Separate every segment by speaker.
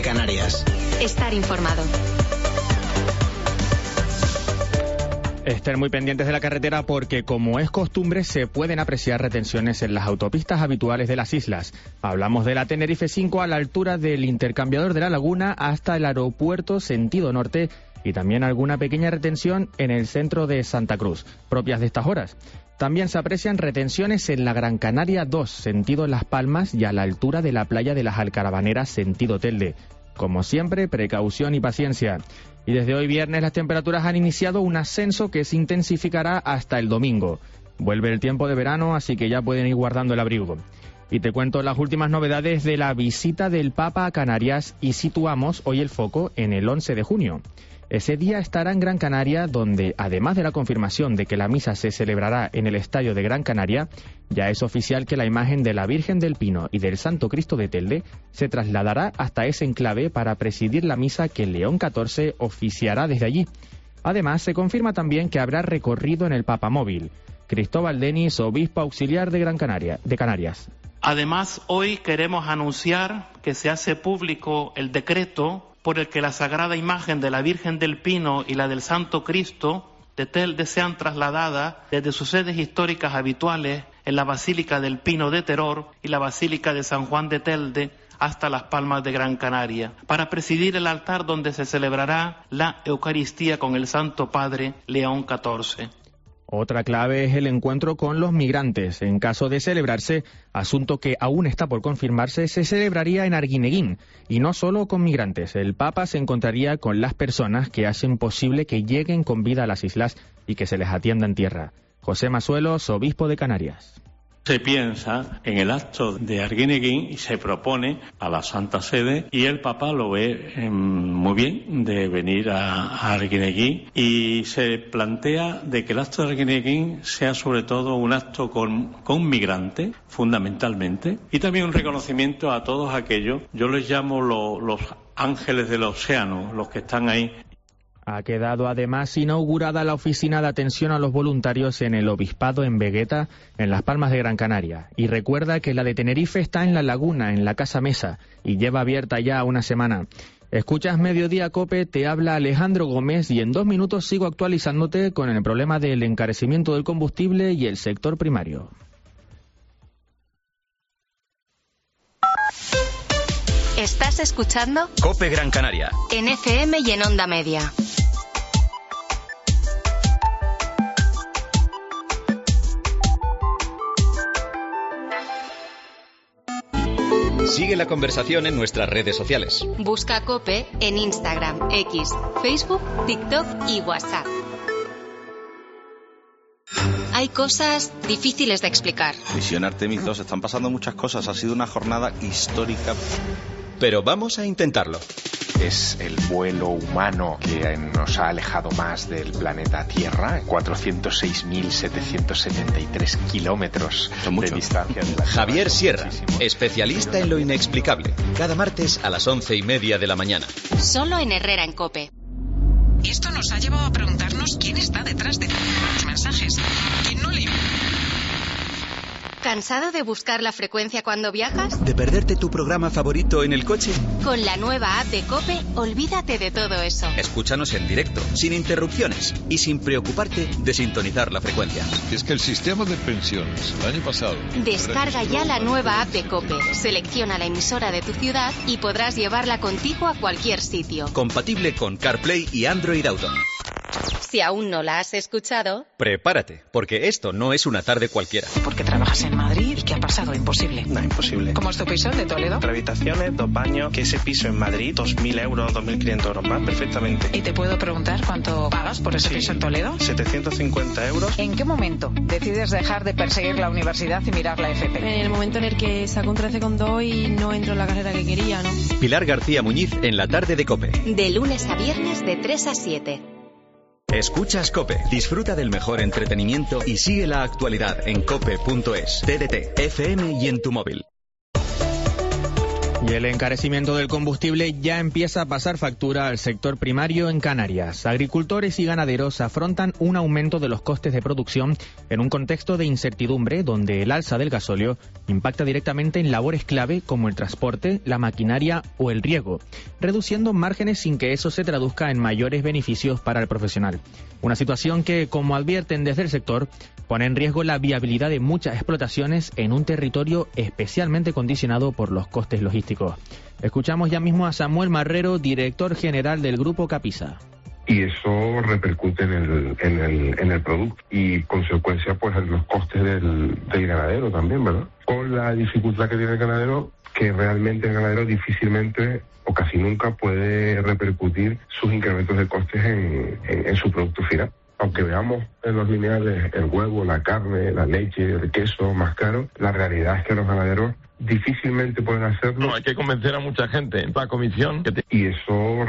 Speaker 1: Canarias.
Speaker 2: Estar informado.
Speaker 3: Estén muy pendientes de la carretera porque, como es costumbre, se pueden apreciar retenciones en las autopistas habituales de las islas. Hablamos de la Tenerife 5 a la altura del intercambiador de la Laguna hasta el aeropuerto sentido norte y también alguna pequeña retención en el centro de Santa Cruz, propias de estas horas. También se aprecian retenciones en la Gran Canaria 2, sentido Las Palmas y a la altura de la playa de las Alcarabaneras, sentido Telde. Como siempre, precaución y paciencia. Y desde hoy viernes las temperaturas han iniciado un ascenso que se intensificará hasta el domingo. Vuelve el tiempo de verano, así que ya pueden ir guardando el abrigo. Y te cuento las últimas novedades de la visita del Papa a Canarias y situamos hoy el foco en el 11 de junio. Ese día estará en Gran Canaria, donde, además de la confirmación de que la misa se celebrará en el Estadio de Gran Canaria, ya es oficial que la imagen de la Virgen del Pino y del Santo Cristo de Telde se trasladará hasta ese enclave para presidir la misa que León XIV oficiará desde allí. Además, se confirma también que habrá recorrido en el Papamóvil. Cristóbal Denis, obispo auxiliar de Canarias.
Speaker 4: Además, hoy queremos anunciar que se hace público el decreto por el que la sagrada imagen de la Virgen del Pino y la del Santo Cristo de Telde sean trasladadas desde sus sedes históricas habituales en la Basílica del Pino de Teror y la Basílica de San Juan de Telde hasta Las Palmas de Gran Canaria, para presidir el altar donde se celebrará la Eucaristía con el Santo Padre León XIV.
Speaker 3: Otra clave es el encuentro con los migrantes. En caso de celebrarse, asunto que aún está por confirmarse, se celebraría en Arguineguín. Y no solo con migrantes. El Papa se encontraría con las personas que hacen posible que lleguen con vida a las islas y que se les atienda en tierra. José Masuelos, obispo de Canarias.
Speaker 5: Se piensa en el acto de Arguineguín y se propone a la Santa Sede, y el Papa lo ve muy bien de venir a Arguineguín, y se plantea de que el acto de Arguineguín sea sobre todo un acto con migrantes, fundamentalmente, y también un reconocimiento a todos aquellos, yo les llamo los ángeles del océano, los que están ahí.
Speaker 3: Ha quedado además inaugurada la oficina de atención a los voluntarios en el Obispado en Vegueta, en Las Palmas de Gran Canaria. Y recuerda que la de Tenerife está en La Laguna, en la Casa Mesa, y lleva abierta ya una semana. Escuchas Mediodía Cope, te habla Alejandro Gómez y en 2 minutos sigo actualizándote con el problema del encarecimiento del combustible y el sector primario.
Speaker 2: ¿Estás escuchando?
Speaker 1: Cope Gran Canaria.
Speaker 2: En FM y en Onda Media.
Speaker 1: Sigue la conversación en nuestras redes sociales.
Speaker 2: Busca Cope en Instagram, X, Facebook, TikTok y WhatsApp. Hay cosas difíciles de explicar.
Speaker 6: Misión Artemis 2, están pasando muchas cosas. Ha sido una jornada histórica.
Speaker 1: Pero vamos a intentarlo.
Speaker 7: Es el vuelo humano que nos ha alejado más del planeta Tierra, 406.773 kilómetros de distancia. De la
Speaker 1: Javier Sierra, especialista en lo inexplicable, cada martes a las 11:30 de la mañana.
Speaker 2: Solo en Herrera en Cope.
Speaker 8: Esto nos ha llevado a preguntarnos quién está detrás de los mensajes. ¿Quién no lee?
Speaker 2: ¿Cansado de buscar la frecuencia cuando viajas?
Speaker 1: ¿De perderte tu programa favorito en el coche?
Speaker 2: Con la nueva app de COPE, olvídate de todo eso.
Speaker 1: Escúchanos en directo, sin interrupciones y sin preocuparte de sintonizar la frecuencia.
Speaker 9: Es que el sistema de pensiones, el año pasado...
Speaker 2: Descarga ya la nueva app de COPE, selecciona la emisora de tu ciudad y podrás llevarla contigo a cualquier sitio.
Speaker 1: Compatible con CarPlay y Android Auto.
Speaker 2: Si aún no la has escuchado...
Speaker 1: Prepárate, porque esto no es una tarde cualquiera.
Speaker 8: ¿Por qué trabajas en Madrid? ¿Y qué ha pasado? Imposible.
Speaker 10: No, imposible.
Speaker 8: ¿Cómo es tu piso de Toledo?
Speaker 10: 3 habitaciones, 2 baños, que ese piso en Madrid, 2.000 euros, 2.500 euros más, perfectamente.
Speaker 8: ¿Y te puedo preguntar cuánto pagas por ese piso en Toledo?
Speaker 10: 750 euros.
Speaker 8: ¿En qué momento decides dejar de perseguir la universidad y mirar la FP?
Speaker 11: En el momento en el que saco un 13,2 y no entro en la carrera que quería, ¿no?
Speaker 1: Pilar García Muñiz en la tarde de COPE.
Speaker 2: De lunes a viernes de 3 a 7.
Speaker 1: Escuchas COPE, disfruta del mejor entretenimiento y sigue la actualidad en cope.es, TDT, FM y en tu móvil.
Speaker 3: Y el encarecimiento del combustible ya empieza a pasar factura al sector primario en Canarias. Agricultores y ganaderos afrontan un aumento de los costes de producción en un contexto de incertidumbre donde el alza del gasóleo impacta directamente en labores clave como el transporte, la maquinaria o el riego, reduciendo márgenes sin que eso se traduzca en mayores beneficios para el profesional. Una situación que, como advierten desde el sector, pone en riesgo la viabilidad de muchas explotaciones en un territorio especialmente condicionado por los costes logísticos. Escuchamos ya mismo a Samuel Marrero, director general del Grupo Capisa.
Speaker 12: Y eso repercute en el producto y consecuencia pues en los costes del ganadero también, ¿verdad? Con la dificultad que tiene el ganadero, que realmente el ganadero difícilmente o casi nunca puede repercutir sus incrementos de costes en su producto final. Aunque veamos en los lineales el huevo, la carne, la leche, el queso más caro, la realidad es que los ganaderos difícilmente pueden hacerlo.
Speaker 13: No, hay que convencer a mucha gente en la comisión.
Speaker 12: Y eso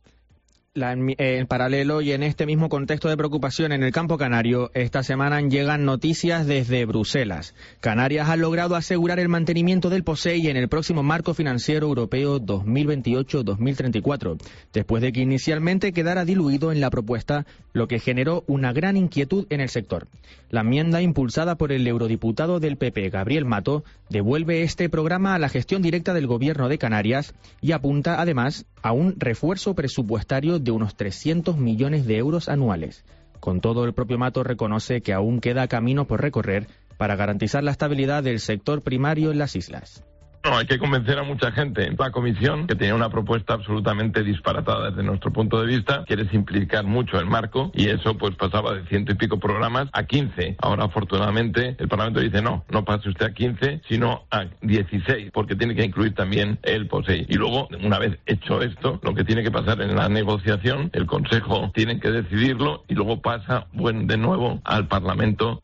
Speaker 3: en paralelo y en este mismo contexto de preocupación en el campo canario, esta semana llegan noticias desde Bruselas. Canarias ha logrado asegurar el mantenimiento del POSEI en el próximo marco financiero europeo 2028-2034, después de que inicialmente quedara diluido en la propuesta, lo que generó una gran inquietud en el sector. La enmienda impulsada por el eurodiputado del PP, Gabriel Mato, devuelve este programa a la gestión directa del Gobierno de Canarias y apunta además a un refuerzo presupuestario de unos 300 millones de euros anuales. Con todo, el propio Mato reconoce que aún queda camino por recorrer para garantizar la estabilidad del sector primario en las islas.
Speaker 13: No, hay que convencer a mucha gente en la comisión, que tenía una propuesta absolutamente disparatada desde nuestro punto de vista. Quiere simplificar mucho el marco y eso pues pasaba de 100 y pico programas a 15. Ahora afortunadamente el Parlamento dice no pase usted a 15, sino a 16, porque tiene que incluir también el POSEI. Y luego, una vez hecho esto, lo que tiene que pasar en la negociación, el Consejo tiene que decidirlo y luego pasa de nuevo al Parlamento.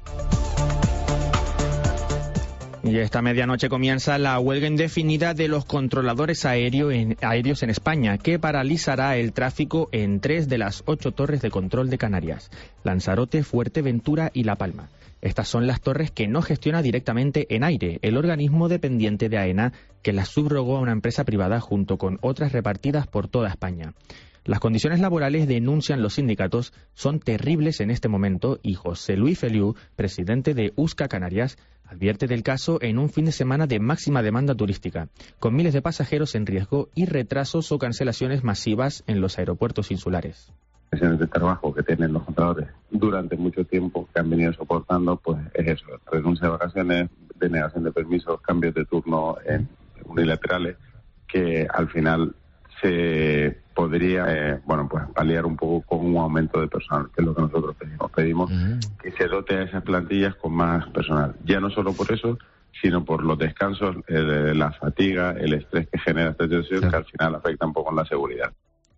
Speaker 3: Y esta medianoche comienza la huelga indefinida de los controladores aéreos en España, que paralizará el tráfico en 3 de las 8 torres de control de Canarias: Lanzarote, Fuerteventura y La Palma. Estas son las torres que no gestiona directamente ENAIRE, el organismo dependiente de AENA, que las subrogó a una empresa privada junto con otras repartidas por toda España. Las condiciones laborales, denuncian los sindicatos, son terribles en este momento y José Luis Feliu, presidente de USCA Canarias, advierte del caso en un fin de semana de máxima demanda turística, con miles de pasajeros en riesgo y retrasos o cancelaciones masivas en los aeropuertos insulares.
Speaker 14: De trabajo que tienen los controladores durante mucho tiempo, que han venido soportando, pues es eso: renuncia de vacaciones, denegación de permisos, cambios de turno unilaterales, que al final se podría pues paliar un poco con un aumento de personal, que es lo que nosotros pedimos que se dote a esas plantillas con más personal, ya no solo por eso, sino por los descansos, la fatiga, el estrés que genera esta situación, que al final afecta un poco en la seguridad.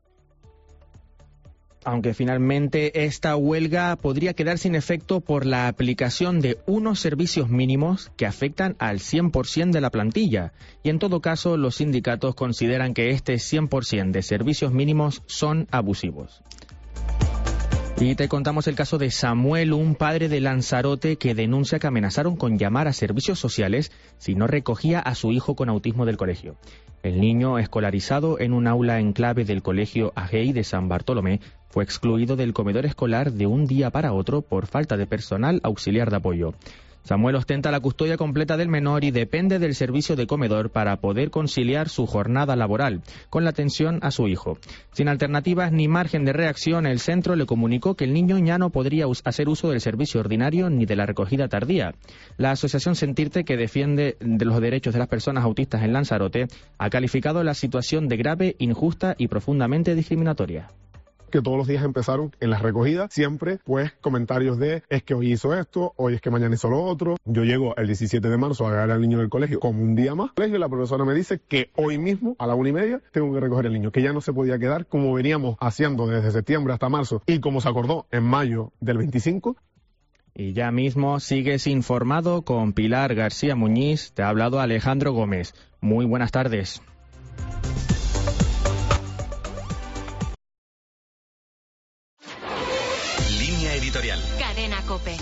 Speaker 3: Aunque finalmente esta huelga podría quedar sin efecto por la aplicación de unos servicios mínimos que afectan al 100% de la plantilla. Y en todo caso, los sindicatos consideran que este 100% de servicios mínimos son abusivos. Y te contamos el caso de Samuel, un padre de Lanzarote que denuncia que amenazaron con llamar a servicios sociales si no recogía a su hijo con autismo del colegio. El niño, escolarizado en un aula enclave del colegio Agey de San Bartolomé, fue excluido del comedor escolar de un día para otro por falta de personal auxiliar de apoyo. Samuel ostenta la custodia completa del menor y depende del servicio de comedor para poder conciliar su jornada laboral con la atención a su hijo. Sin alternativas ni margen de reacción, el centro le comunicó que el niño ya no podría hacer uso del servicio ordinario ni de la recogida tardía. La asociación Sentirte, que defiende de los derechos de las personas autistas en Lanzarote, ha calificado la situación de grave, injusta y profundamente discriminatoria.
Speaker 15: Que todos los días empezaron en las recogidas, siempre pues comentarios de es que hoy hizo esto, hoy es que mañana hizo lo otro. Yo llego el 17 de marzo a agarrar al niño del colegio como un día más. Y la profesora me dice que hoy mismo a la 1:30 tengo que recoger al niño, que ya no se podía quedar como veníamos haciendo desde septiembre hasta marzo y como se acordó en mayo del 25.
Speaker 3: Y ya mismo sigues informado con Pilar García Muñiz. Te ha hablado Alejandro Gómez. Muy buenas tardes.
Speaker 1: Editorial.
Speaker 2: Cadena COPE.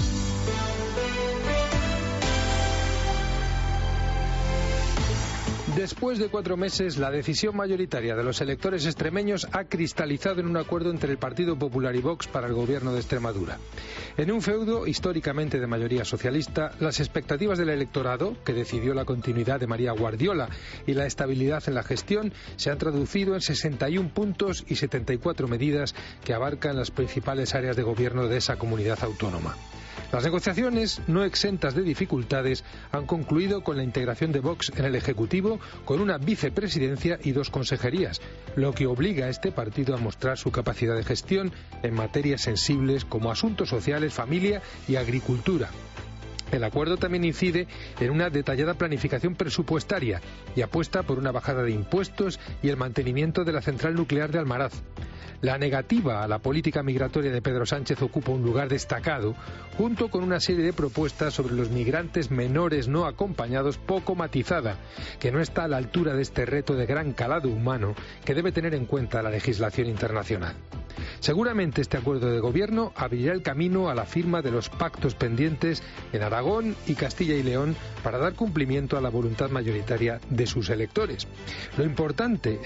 Speaker 16: Después de 4 meses, la decisión mayoritaria de los electores extremeños ha cristalizado en un acuerdo entre el Partido Popular y Vox para el gobierno de Extremadura. En un feudo históricamente de mayoría socialista, las expectativas del electorado, que decidió la continuidad de María Guardiola y la estabilidad en la gestión, se han traducido en 61 puntos y 74 medidas que abarcan las principales áreas de gobierno de esa comunidad autónoma. Las negociaciones, no exentas de dificultades, han concluido con la integración de Vox en el Ejecutivo, con una vicepresidencia y 2 consejerías, lo que obliga a este partido a mostrar su capacidad de gestión en materias sensibles como asuntos sociales, familia y agricultura. El acuerdo también incide en una detallada planificación presupuestaria y apuesta por una bajada de impuestos y el mantenimiento de la central nuclear de Almaraz. La negativa a la política migratoria de Pedro Sánchez ocupa un lugar destacado, junto con una serie de propuestas sobre los migrantes menores no acompañados poco matizada, que no está a la altura de este reto de gran calado humano que debe tener en cuenta la legislación internacional. Seguramente este acuerdo de gobierno abrirá el camino a la firma de los pactos pendientes en Aragón y Castilla y León para dar cumplimiento a la voluntad mayoritaria de sus electores. Lo importante